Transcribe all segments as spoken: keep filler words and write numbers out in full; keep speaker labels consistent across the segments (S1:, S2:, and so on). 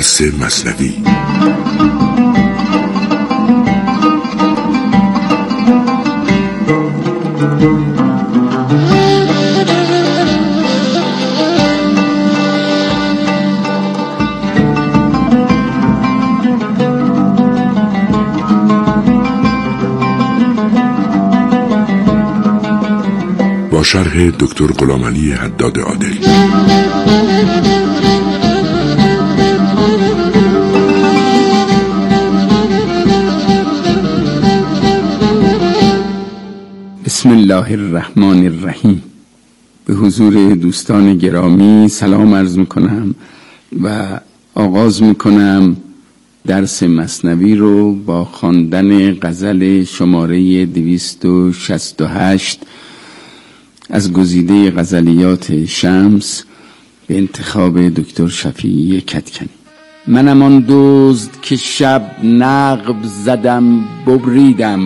S1: درس مثنوی. با شرح دکتر غلامعلی حداد عادل.
S2: بسم الله الرحمن الرحیم. به حضور دوستان گرامی سلام عرض میکنم و آغاز میکنم درس مثنوی رو با خواندن غزل شماره دویست و شصت و هشت از گزیده غزلیات شمس به انتخاب دکتر شفیعی کدکنی. منم آن دزد که شب نقب زدم ببریدم،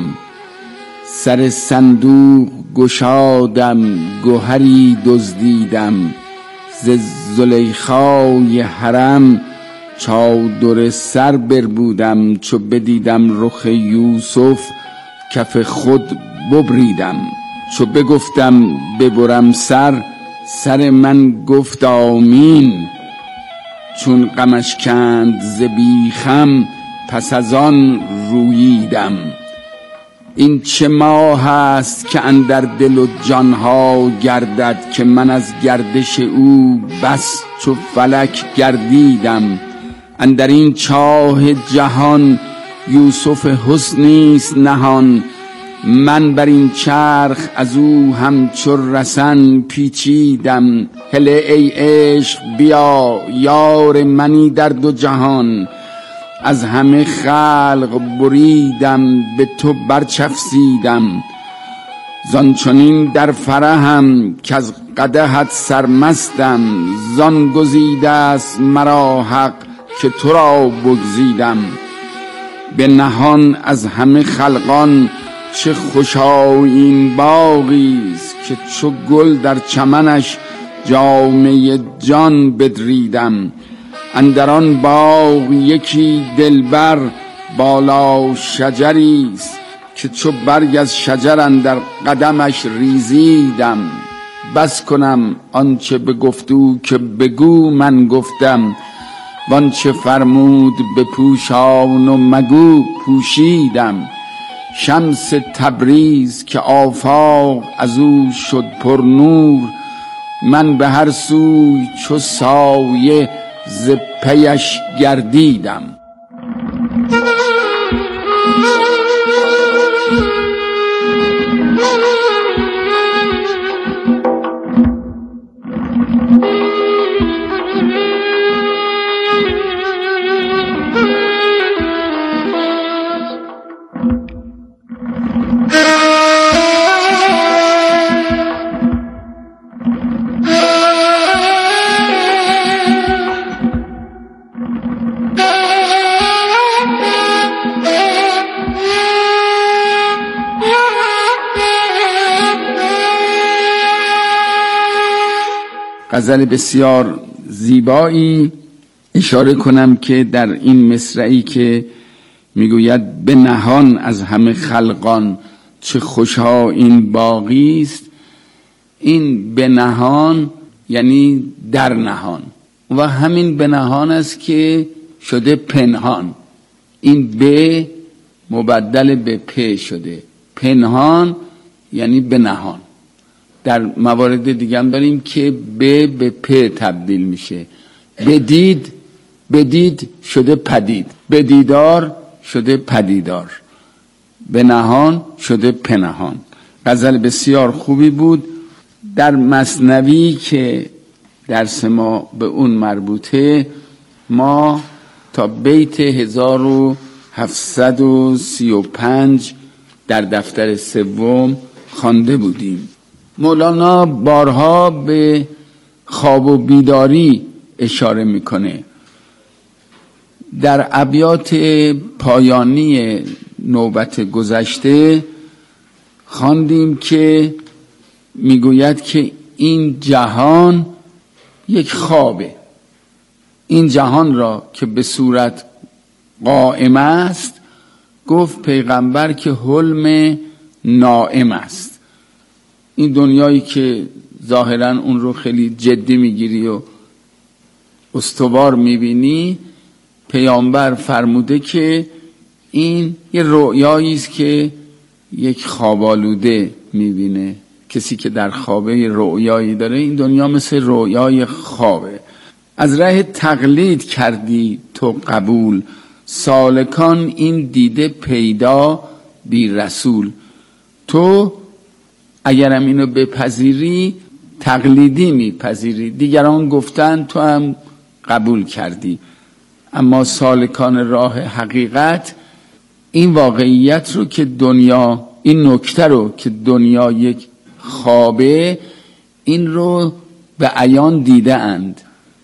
S2: سر صندوق گشادم گوهری دزدیدم، ز زلیخای حرم چادر سر بربودم، چو بدیدم رخ یوسف کف خود ببریدم، چو بگفتم ببرم سر سر من گفت آمین، چون غمش کند ز بیخم پس از آن روییدم. این چه ماه است که اندر دل و جانها گردد، که من از گردش او بس چو فلک گردیدم. اندر این چاه جهان یوسف حسنی است نهان، من بر این چرخ از او همچو رسن پیچیدم. هله ای عشق بیا یار منی در دو جهان، از همه خلق بریدم به تو برچفسیدم. زان چنین در فرحم که از قدحت سرمستم، زان گزیده است مرا حق که تو را بگزیدم. به نهان از همه خلقان چه خوشا این باغیست، که چو گل در چمنش جامه جان بدریدم. اندر آن باغ یکی دلبر بالا شجریست، که چو برگ از شجر اندر قدمش ریزیدم. بس کنم آنچه بگفتو که بگو من گفتم، وانچه فرمود بپوشان و مگو پوشیدم. شمس تبریز که آفاق از او شد پر نور، من به هر سوی چو سایه ز پیش گردیدم. غزل بسیار زیبایی. اشاره کنم که در این مصرعی که میگوید به نهان از همه خلقان چه خوشا این باغی است، این به نهان یعنی در نهان، و همین به نهان است که شده پنهان. این به مبدل به پ شده، پنهان یعنی به نهان. در موارد دیگه هم داریم که به به پ تبدیل میشه. بدید بدید شده پدید، بدیدار شده پدیدار، به نهان شده پنهان. غزل بسیار خوبی بود. در مثنوی که درس ما به اون مربوطه، ما تا بیت هزار و هفتصد و سی و پنج در دفتر سوم خوانده بودیم. مولانا بارها به خواب و بیداری اشاره میکنه. در ابیات پایانی نوبت گذشته خواندیم که میگوید که این جهان یک خوابه، این جهان را که به صورت قائم است، گفت پیغمبر که حلم نائم است. این دنیایی که ظاهرا اون رو خیلی جدی میگیری و استوار میبینی، پیامبر فرموده که این یه رؤیایی است که یک خوابالوده میبینه. کسی که در خوابه رؤیایی داره، این دنیا مثل رؤیای خوابه. از راه تقلید کردی تو قبول، سالکان این دیده پیدا بی رسول. تو اگرم اینو بپذیری تقلیدی میپذیری، دیگران گفتن تو هم قبول کردی. اما سالکان راه حقیقت این واقعیت رو که دنیا، این نکته رو که دنیا یک خوابه، این رو به عیان دیده اند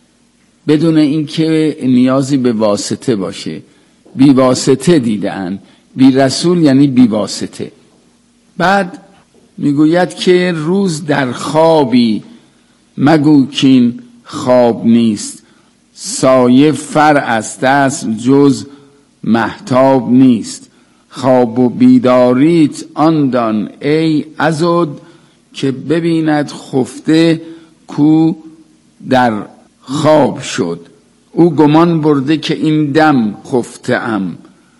S2: بدون اینکه نیازی به واسطه باشه. بی واسطه دیده اند. بی رسول یعنی بی واسطه. بعد میگوید که روز در خوابی مگو کین خواب نیست، سایه فرع است اصل جز مهتاب نیست. خواب و بیداریت آن دان ای عضد، که ببیند خفته کو در خواب شد. او گمان برده که این دم خفته ام،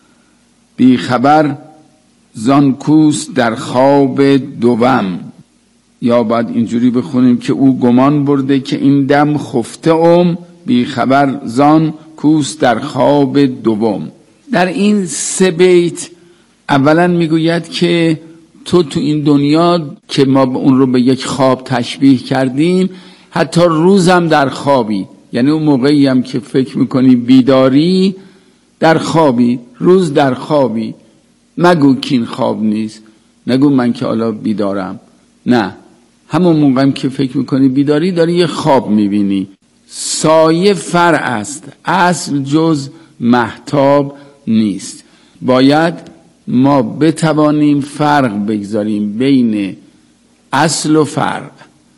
S2: بی خبر زان کوس در خواب دوم. یا باید اینجوری بخونیم که او گمان برده که این دم خفته ام، بی خبر زان کوس در خواب دوم. در این سه بیت اولا میگوید که تو تو این دنیا که ما اون رو به یک خواب تشبیه کردیم، حتی روزم در خوابی، یعنی اون موقعی هم که فکر میکنی بیداری در خوابی، روز در خوابی. مگو که این خواب نیست، نگو من که حالا بیدارم، نه، همون موقع هم که فکر میکنی بیداری داری یه خواب میبینی. سایه فرع است اصل جز مهتاب نیست. باید ما بتوانیم فرق بگذاریم بین اصل و فرق،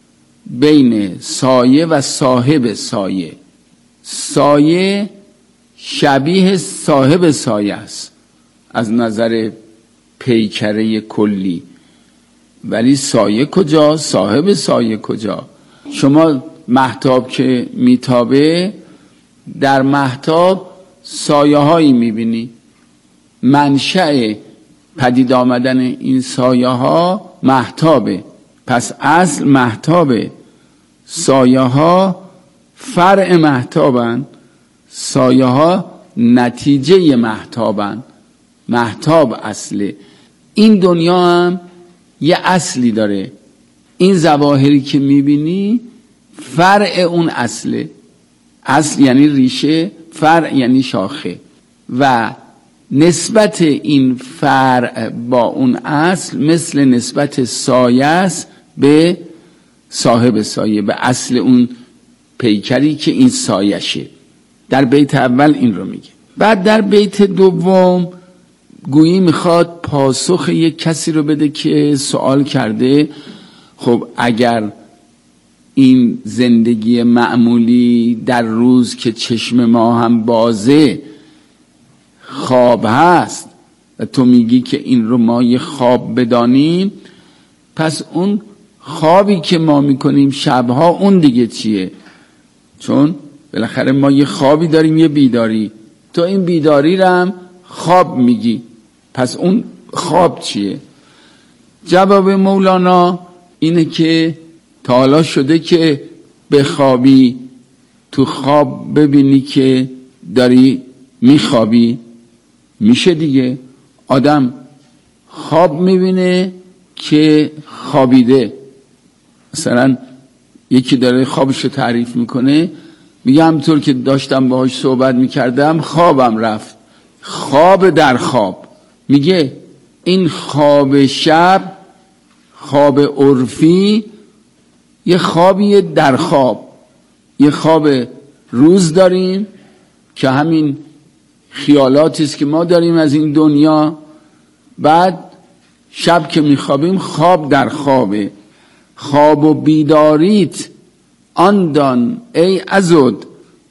S2: بین سایه و صاحب سایه. سایه شبیه صاحب سایه است از نظر پیکره کلی، ولی سایه کجا؟ صاحب سایه کجا؟ شما مهتاب که میتابه، در مهتاب سایه هایی میبینی. منشأ پدید آمدن این سایه ها مهتابه، پس اصل مهتابه، سایه ها فرع مهتابن، سایه ها نتیجه مهتابن. مهتاب اصله. این دنیا هم یه اصلی داره. این ظواهری که میبینی فرع اون اصله. اصل یعنی ریشه، فرع یعنی شاخه. و نسبت این فرع با اون اصل مثل نسبت سایه است به صاحب سایه، به اصل اون پیکری که این سایشه. در بیت اول این رو میگه. بعد در بیت دوم گویی میخواد پاسخ یک کسی رو بده که سوال کرده خب اگر این زندگی معمولی در روز که چشم ما هم بازه خواب هست و تو میگی که این رو ما یه خواب بدانیم، پس اون خوابی که ما میکنیم شبها اون دیگه چیه؟ چون بالاخره ما یه خوابی داریم یه بیداری، تو این بیداری رو هم خواب میگی، پس اون خواب چیه؟ جواب مولانا اینه که تا حالا شده که بخوابی تو خواب ببینی که داری میخوابی؟ میشه دیگه. آدم خواب میبینه که خوابیده. مثلا یکی داره خوابشو تعریف میکنه، میگه همطور که داشتم باهاش صحبت میکردم خوابم رفت. خواب در خواب. میگه این خواب شب، خواب عرفی، یه خوابیه در خواب. یه خواب روز داریم که همین خیالاتی است که ما داریم از این دنیا، بعد شب که میخوابیم خواب در خوابه. خواب و بیداریت آن دان ای عضد،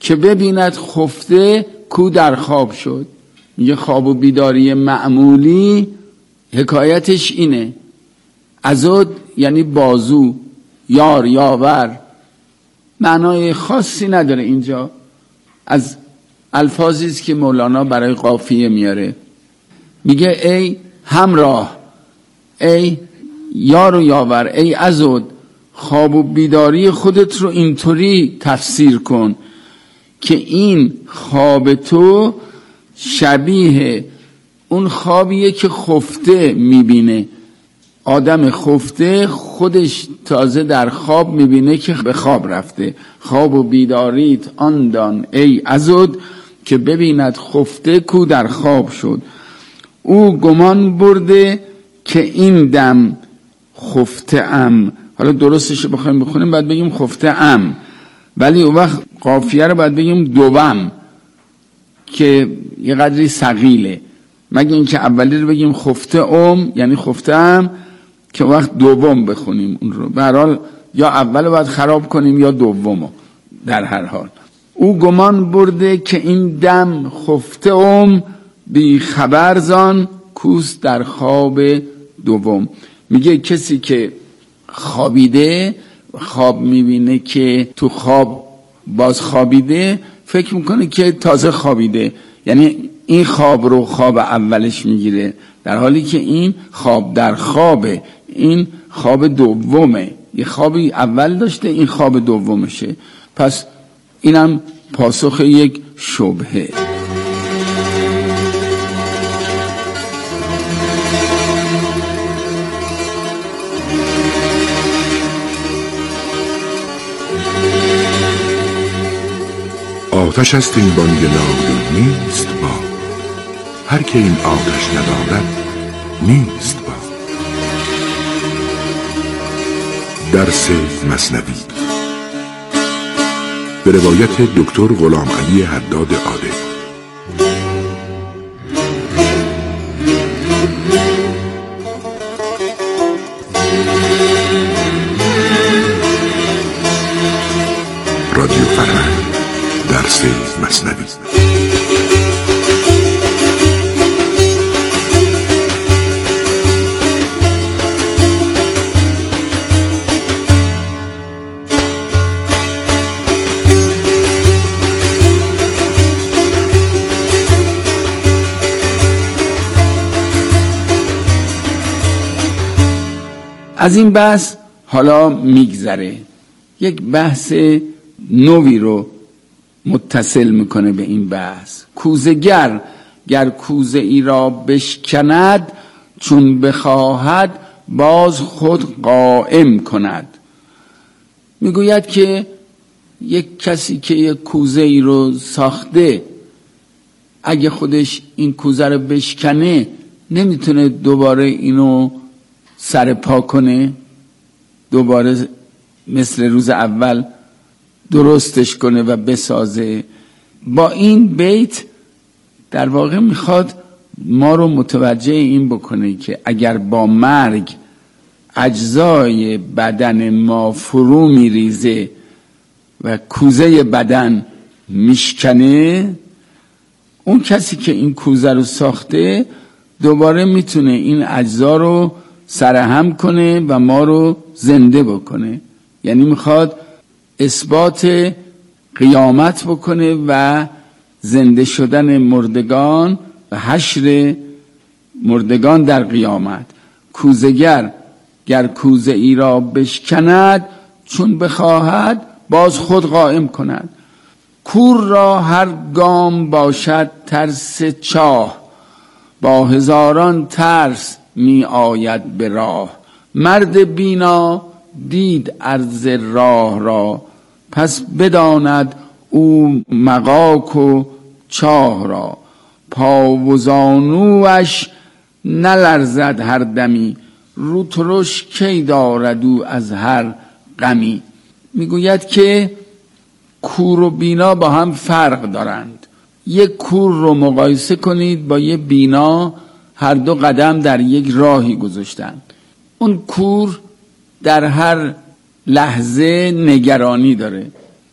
S2: که ببیند خفته کو در خواب شد. میگه خواب و بیداری معمولی حکایتش اینه. عضد یعنی بازو، یار یاور، معنای خاصی نداره اینجا، از الفاظی است که مولانا برای قافیه میاره. میگه ای همراه، ای یار و یاور، ای عضد، خواب و بیداری خودت رو اینطوری تفسیر کن که این خواب تو شبیه اون خوابیه که خفته میبینه. آدم خفته خودش تازه در خواب میبینه که به خواب رفته. خواب و بیداریت آن دان ای عضد که ببیند خفته کو در خواب شد. او گمان برده که این دم خفته ام. حالا درستش بخوایم بخونیم باید بگیم خفته ام، ولی اون وقت قافیه رو باید بگیم دوم که یه قدری ثقیله. مگه اینکه اولی رو بگیم خفته ام یعنی خفته ام که وقت دوم بخونیم اون رو. به هر حال یا اول باید خراب کنیم یا دومو. در هر حال او گمان برده که این دم خفته ام بی خبر زان کوس در خواب دوم. میگه کسی که خوابیده، خواب میبینه که تو خواب باز خوابیده، فکر میکنه که تازه خوابیده، یعنی این خواب رو خواب اولش میگیره، در حالی که این خواب در خوابه، این خواب دومه. یه خوابی اول داشته، این خواب دومشه. پس اینم پاسخ یک شبهه.
S1: آتش است این بانگ نای نیست با، هر که این آتش ندارد نیست با. درس مثنوی به روایت دکتر غلام علی حداد عادل. رادیو فرهنگ، درس مثنوی.
S2: از این بحث حالا میگذره، یک بحث نوی رو متصل میکنه به این بحث. کوزه‌گر گر کوزه ای را بشکند، چون بخواهد باز خود قائم کند. میگوید که یک کسی که یک کوزه ای رو ساخته، اگه خودش این کوزه رو بشکنه نمیتونه دوباره اینو سر پا کنه، دوباره مثل روز اول درستش کنه و بسازه. با این بیت در واقع میخواد ما رو متوجه این بکنه که اگر با مرگ اجزای بدن ما فرو میریزه و کوزه بدن میشکنه، اون کسی که این کوزه رو ساخته دوباره میتونه این اجزا رو سرهم کنه و ما رو زنده بکنه. یعنی میخواد اثبات قیامت بکنه و زنده شدن مردگان و حشر مردگان در قیامت. کوزه‌گر گر کوزه ای را بشکند، چون بخواهد باز خود قائم کند. کور را هر گام باشد ترس چاه، با هزاران ترس می آید به راه. مرد بینا دید عرض راه را، پس بداند او مغاک و چاه را. پا و زانوش نلرزد هر دمی، رو ترش کی دارد او از هر غمی. میگوید که کور و بینا با هم فرق دارند. یک کور رو مقایسه کنید با یک بینا، هر دو قدم در یک راهی گذاشتن. اون کور در هر لحظه نگرانی داره،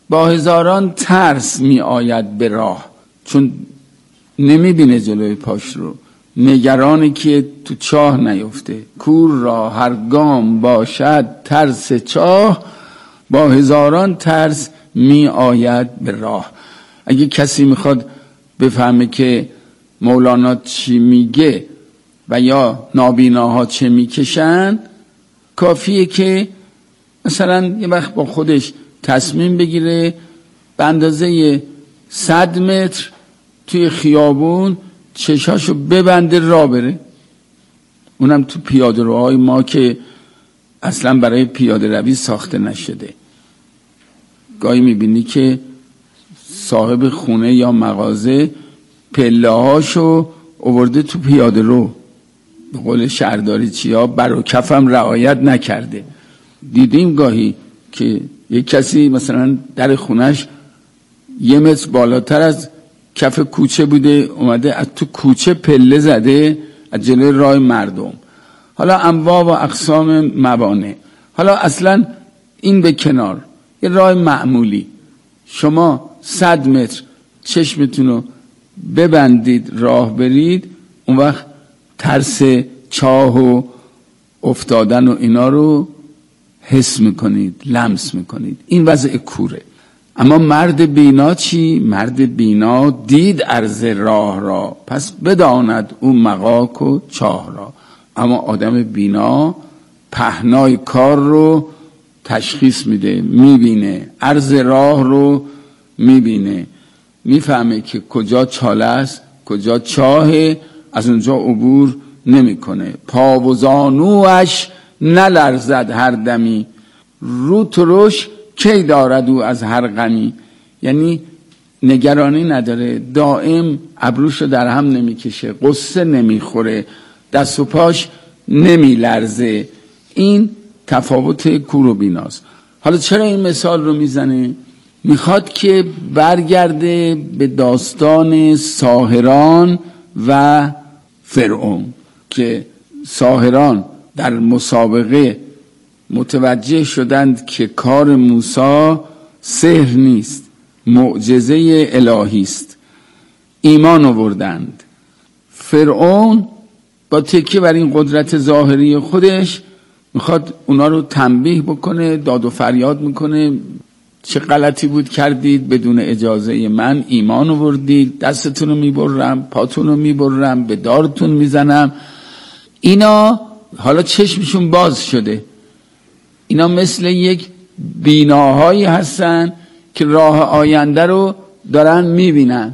S2: با هزاران ترس می آید به راه، چون نمی بینه جلوی پاش رو، نگرانی که تو چاه نیفته. کور را هر گام باشد ترس چاه، با هزاران ترس می آید به راه. اگه کسی میخواد بفهمه که مولانا چی میگه و یا نابیناها چه میکشن، کافیه که مثلا یه وقت با خودش تصمیم بگیره به اندازه صد متر توی خیابون چشاشو ببنده را بره. اونم تو پیاده روهای ما که اصلا برای پیاده روی ساخته نشده. گاهی میبینی که صاحب خونه یا مغازه پله هاشو آورده تو پیاده رو، به قول شهرداری چیا، بر و کفم رعایت نکرده. دیدیم گاهی که یک کسی مثلا در خونش یه متر بالاتر از کف کوچه بوده، اومده از تو کوچه پله زده از جلوی راه مردم. حالا انواع و اقسام موانع. حالا اصلا این به کنار، یه راه معمولی شما صد متر چشمتون رو ببندید راه برید، اون وقت ترس چاه و افتادن و اینا رو حس میکنید، لمس میکنید. این وضع کوره. اما مرد بینا چی؟ مرد بینا دید عرض راه را، پس بداند او مغاک و چاه را. اما آدم بینا پهنای کار رو تشخیص میده، میبینه عرض راه رو، میبینه، میفهمه که کجا چاله است، کجا چاهه، از اونجا عبور نمیکنه. پا و زانوش نلرزد هر دمی، رو ترش کی دارد او از هر غمی. یعنی نگرانی نداره، دائم ابروشو در هم نمیکشه، قصه نمیخوره، دست و پاش نمیلرزه. این تفاوت کور و بیناست. حالا چرا این مثال رو میزنه؟ میخواد که برگرده به داستان ساحران و فرعون، که ساحران در مسابقه متوجه شدند که کار موسی سحر نیست، معجزه الهی است، ایمان آوردند. فرعون با تکیه بر این قدرت ظاهری خودش میخواد اونا رو تنبیه بکنه، داد و فریاد میکنه چه غلطی بود کردید، بدون اجازه من ایمان آوردید، دستتون رو میبرم، پاتون رو میبرم، به دارتون میزنم. اینا حالا چشمشون باز شده، اینا مثل یک بیناهایی هستن که راه آینده رو دارن میبینن.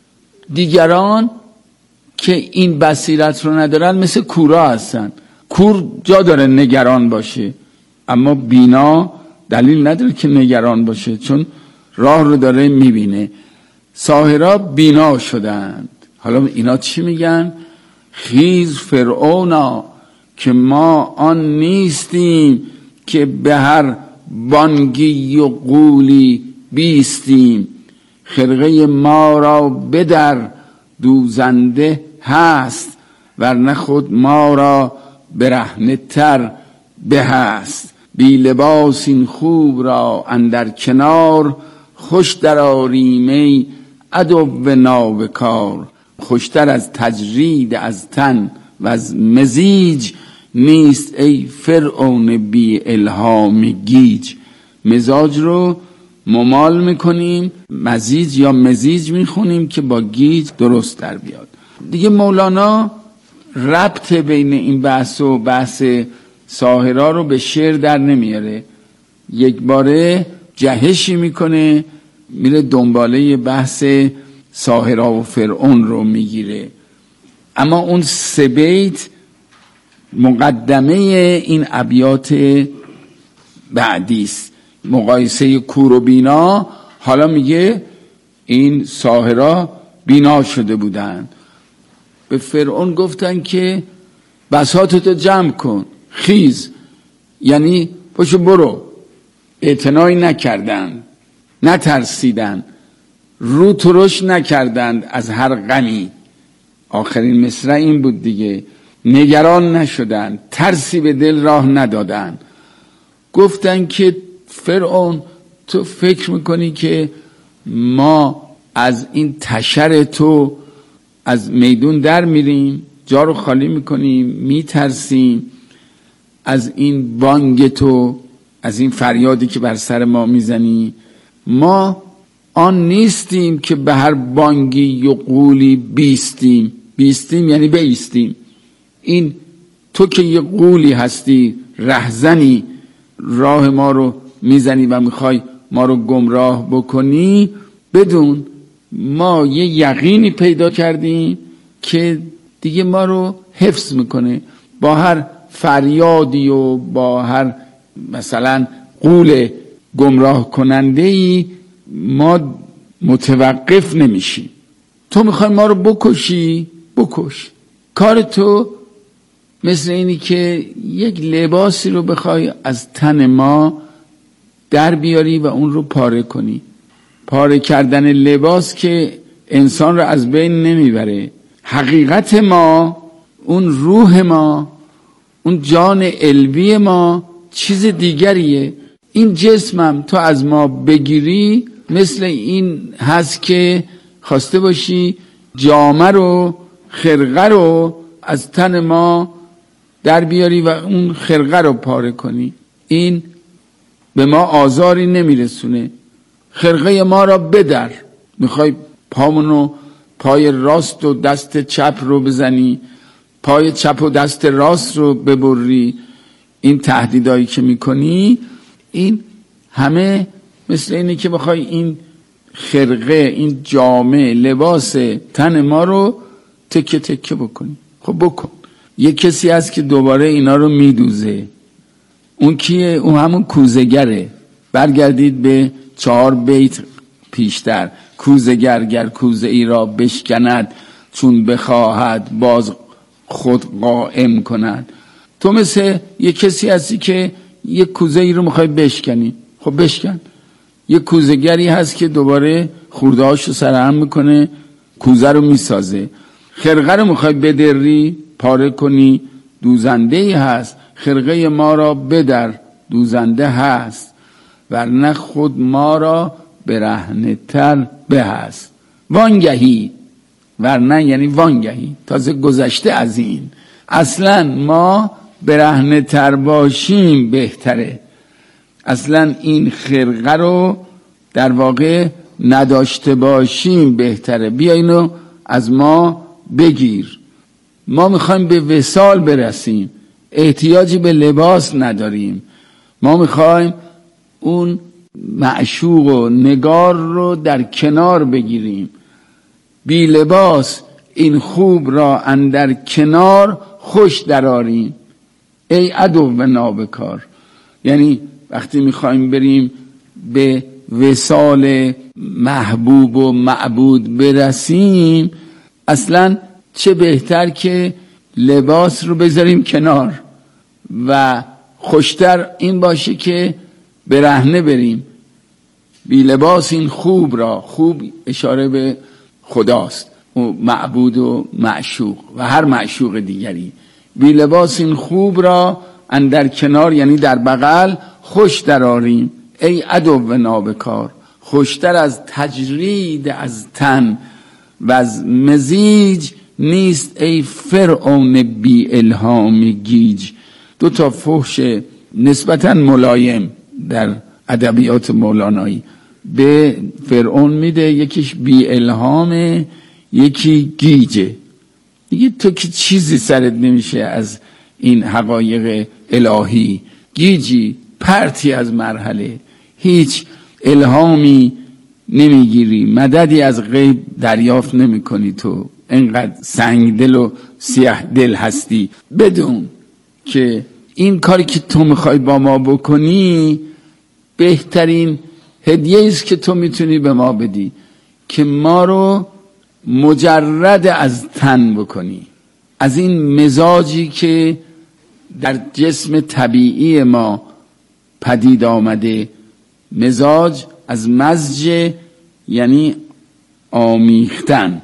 S2: دیگران که این بصیرت رو ندارن مثل کورا هستن. کور جا داره نگران باشه، اما بینا دلیل نداره که نگران باشه، چون راه رو داره میبینه. ساحرا بینا شدند. حالا اینا چی میگن؟ خیز فرعونا که ما آن نیستیم که به هر بانگی و قولی بیستیم. خرقه ما را بدر دوزنده هست، ورنه خود ما را برهنه تر به هست. بی لباس این خوب را اندر کنار، خوش در آریمه عدو نابکار. خوشتر از تجرید از تن و از مزیج، نیست ای فرعون بی الهام گیج. مزاج رو ممال میکنیم، مزیج یا مزیج میخونیم که با گیج درست در بیاد. دیگه مولانا ربط بین این بحث و بحث ساحرا رو به شعر در نمیاره، یک باره جهشی میکنه، میره دنباله بحث ساحرا و فرعون رو میگیره. اما اون سه بیت مقدمه این ابیات بعدیست، مقایسه کور و بینا. حالا میگه این ساحرا بینا شده بودن، به فرعون گفتن که بساطتو جمع کن، خیز، یعنی پاشو برو. اعتنایی نکردن، نترسیدن، رو ترش نکردند از هر غمی. آخرین مصرع این بود دیگه، نگران نشدن، ترسی به دل راه ندادن. گفتن که فرعون تو فکر میکنی که ما از این تشر تو از میدون در میریم، جا رو خالی میکنیم، میترسیم از این بانگ تو، از این فریادی که بر سر ما میزنی. ما آن نیستیم که به هر بانگی و قولی بیستیم. بیستیم یعنی بیستیم. این تو که یه قولی هستی، رهزنی، راه ما رو میزنی و میخوای ما رو گمراه بکنی، بدون ما یه یقینی پیدا کردیم که دیگه ما رو حفظ میکنه. با هر فریادی و با هر مثلا قول گمراه کننده‌ای ما متوقف نمیشیم. تو میخوای ما رو بکشی، بکش. کار تو مثل اینی که یک لباسی رو بخوای از تن ما در بیاری و اون رو پاره کنی. پاره کردن لباس که انسان رو از بین نمیبره. حقیقت ما، اون روح ما، اون جان علوی ما چیز دیگریه. این جسمم تو از ما بگیری مثل این هست که خواسته باشی جامه رو، خرقه رو از تن ما در بیاری و اون خرقه رو پاره کنی. این به ما آزاری نمیرسونه. خرقه ما را بدر. میخوای پامونو، پای راست و دست چپ رو بزنی، پای چپ و دست راست رو ببری. این تهدیدایی که میکنی، این همه مثل اینه که بخوای این خرقه، این جامه، لباس تن ما رو تکه تکه بکنی. خب بکن. یه کسی هست که دوباره اینا رو میدوزه. اون کیه؟ اون همون کوزه‌گره. برگردید به چهار بیت پیشتر. کوزه‌گر گر کوزه ای را بشکند، چون بخواهد باز خود قائم کند. تو مثل یه کسی هستی که یه کوزه ای رو میخوای بشکنی. خب بشکن. یه کوزه‌گری هست که دوباره خورده‌هاشو سرهم میکنه، کوزه رو میسازه. خرقه رو میخوای بدری، پاره کنی، دوزنده ای هست. خرقه ما را بدر، دوزنده هست، ورنه خود ما را برهنه تر به هست. وانگهی، ورنه یعنی وانگهی، تازه گذشته از این. اصلا ما برهنه تر باشیم بهتره. اصلا این خرقه رو در واقع نداشته باشیم بهتره. بیا اینو از ما بگیر. ما میخوایم به وصال برسیم، احتیاجی به لباس نداریم. ما میخوایم اون معشوق و نگار رو در کنار بگیریم. بی لباس این خوب را اندر کنار خوش دراریم. ای عدو نابکار. یعنی وقتی میخوایم بریم به وصال محبوب و معبود برسیم، اصلا چه بهتر که لباس رو بذاریم کنار و خوشتر این باشه که برهنه بریم. بی لباس این خوب را، خوب اشاره به خداست، معبود و معشوق و هر معشوق دیگری. بی لباس این خوب را اندر کنار یعنی در بغل خوش دراریم. ای عدو نابکار. خوشتر از تجرید از تن و از مزیج نیست ای فرعون بی الهام گیج. دو تا فحش نسبتا ملایم در ادبیات مولانایی به فرعون میده، یکیش بی الهامه، یکی گیجه. دیگه تو که چیزی سرت نمیشه از این حقایق الهی، گیجی، پرتی از مرحله، هیچ الهامی نمیگیری، مددی از غیب دریافت نمی کنی. تو انقدر سنگ دل و سیاه دل هستی. بدون که این کاری که تو میخوای با ما بکنی بهترین هدیه است که تو میتونی به ما بدی، که ما رو مجرد از تن بکنی، از این مزاجی که در جسم طبیعی ما پدید آمده. مزاج از مزج یعنی آمیختن.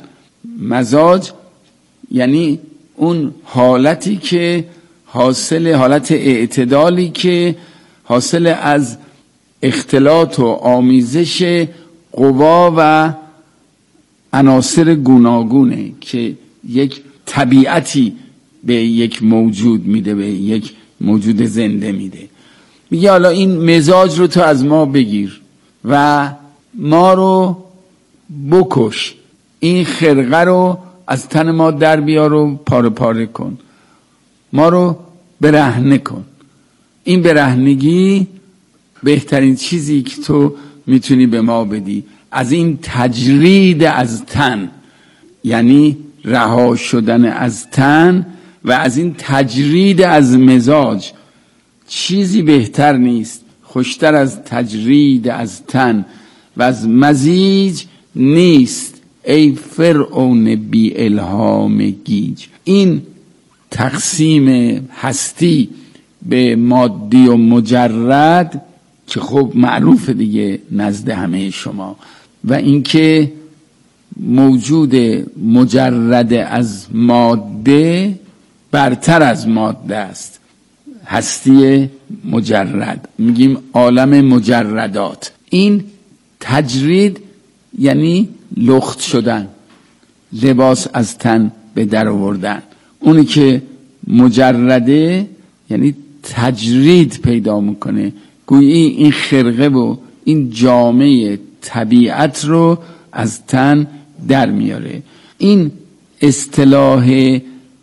S2: مزاج یعنی اون حالتی که حاصل، حالت اعتدالی که حاصل از اختلاط و آمیزش قوا و عناصر گوناگونه که یک طبیعتی به یک موجود میده، به یک موجود زنده میده. میگه حالا این مزاج رو تو از ما بگیر و ما رو بکش، این خرقه رو از تن ما در بیار و پاره پاره کن، ما رو برهنه کن. این برهنگی بهترین چیزی که تو میتونی به ما بدی. از این تجرید از تن، یعنی رها شدن از تن و از این تجرید از مزاج، چیزی بهتر نیست، خوشتر از تجرید از تن و از مزیج نیست ای فرعون بی الهام گیج. این تقسیم هستی به مادی و مجرد که خب معروف دیگه نزد همه شما، و اینکه موجود مجرد از ماده برتر از ماده است. هستی مجرد، میگیم عالم مجردات. این تجرید یعنی لخت شدن، لباس از تن به در آوردن. اونی که مجرده یعنی تجرید پیدا میکنه، گویی این خرقه و این جامعه طبیعت رو از تن در میاره. این اصطلاح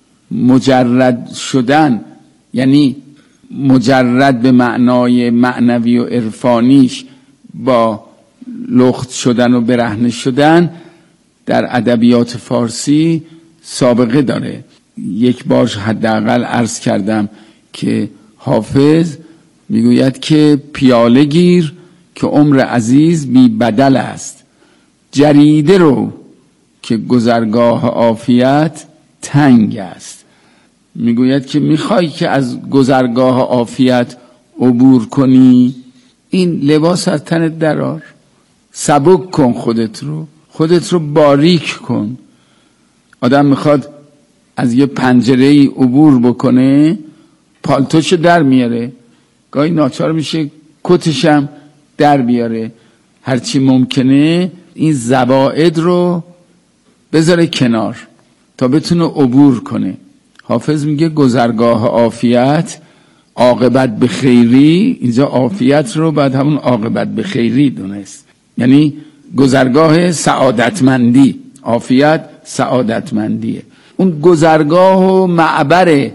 S2: مجرد شدن یعنی مجرد به معنای معنوی و عرفانیش با لخت شدن و برهنه شدن در ادبیات فارسی سابقه داره. یک بار حداقل عرض کردم که حافظ میگوید که پیاله گیر که عمر عزیز بی بدل است، جریده رو که گذرگاه عافیت تنگ است. میگوید که میخوای که از گذرگاه عافیت عبور کنی، این لباس از تنت درار، سبک کن خودت رو، خودت رو باریک کن. آدم میخواد از یه پنجره ای عبور بکنه، پالتوش در میاره، گاهی ناچار میشه کتشم در بیاره. هرچی ممکنه این زوائد رو بذاره کنار تا بتونه عبور کنه. حافظ میگه گذرگاه عافیت، عاقبت به خیری. اینجا عافیت رو بعد همون عاقبت به خیری دونست، یعنی گذرگاه سعادتمندی. عافیت سعادتمندیه. اون گذرگاه و معبر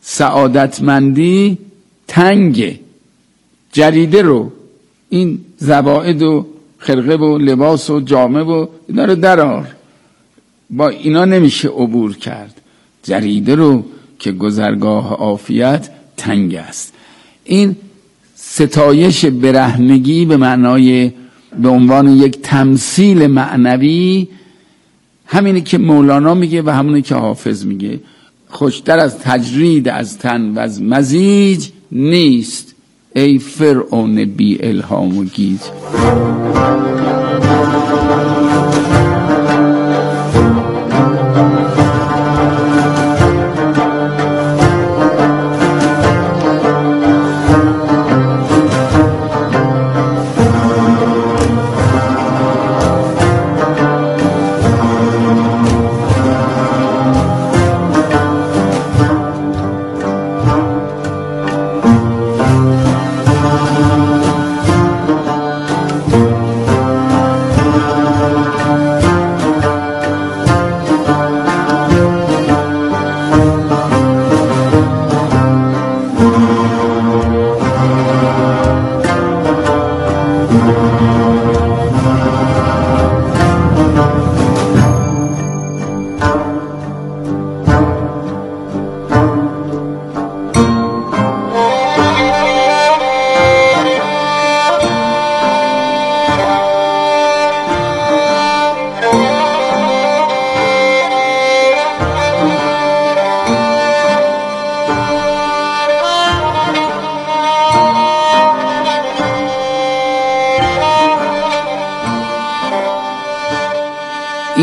S2: سعادتمندی تنگه، جریده رو، این زوائد و خرقه و لباس و جامه و اینا رو درار، با اینا نمیشه عبور کرد. جریده رو که گذرگاه عافیت تنگ است. این ستایش برهنگی به معنای به عنوان یک تمثیل معنوی همینی که مولانا میگه و همونی که حافظ میگه. خوشتر از تجرید از تن و از مزیج نیست ای فرعون بی الهام و گیج.